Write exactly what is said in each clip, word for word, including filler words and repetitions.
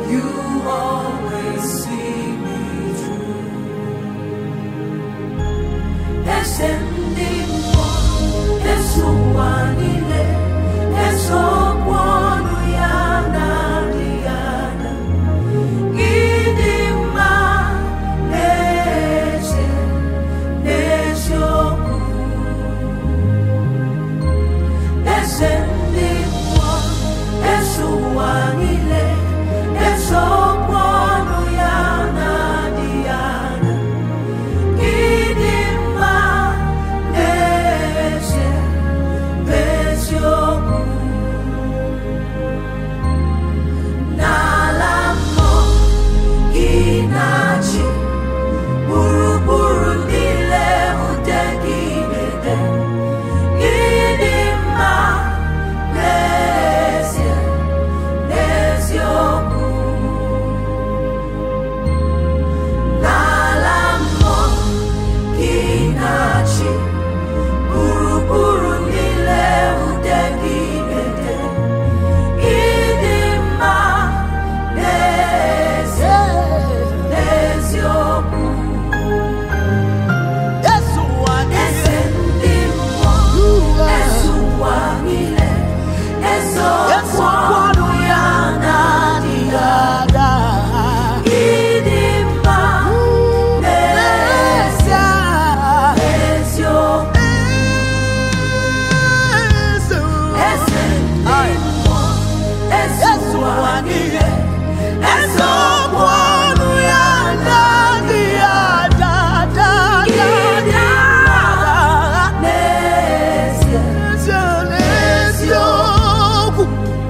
You always see me through. Descending one, Esuanile, Esoquanu Yana Diana, Idima Nese, Nesoku. Descending one, Esuanile, Esoquanu Yana Diana, Idima Nese, Nesoku. Nalamo Inachi, Buruburu Nile Utegide, Idima Nese, Nesoku. Nalamo Inachi, Buruburu Nile Utegide, Idima Nese, Nesoku. Descending one, Esuanile, Esoquanu Yana Diana, Idima Nese, Nesoku. Descending one, Esuanile, Esoquanu Yana Diana, Idima Nese, Nesoku.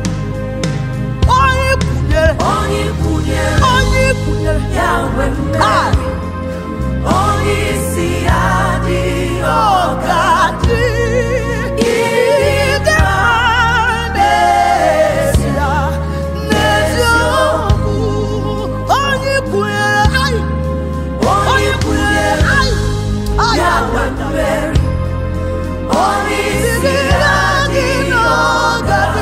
Onye kwunyere Yahweh mmeri, onye isi adịghị ọgadị. Idima Nese, Nesoku. Onye kwunyere Yahweh mmeri, onye isi adịghị ọgadị.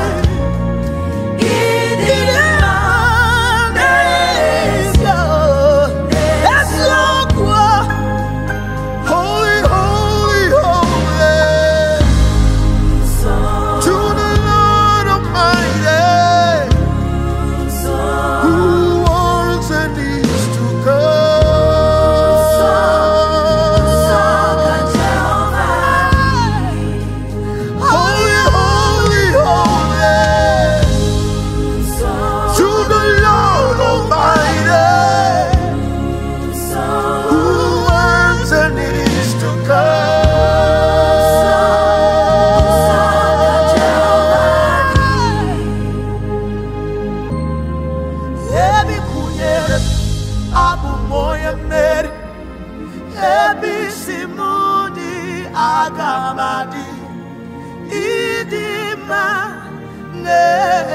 Agamadi Idima Ne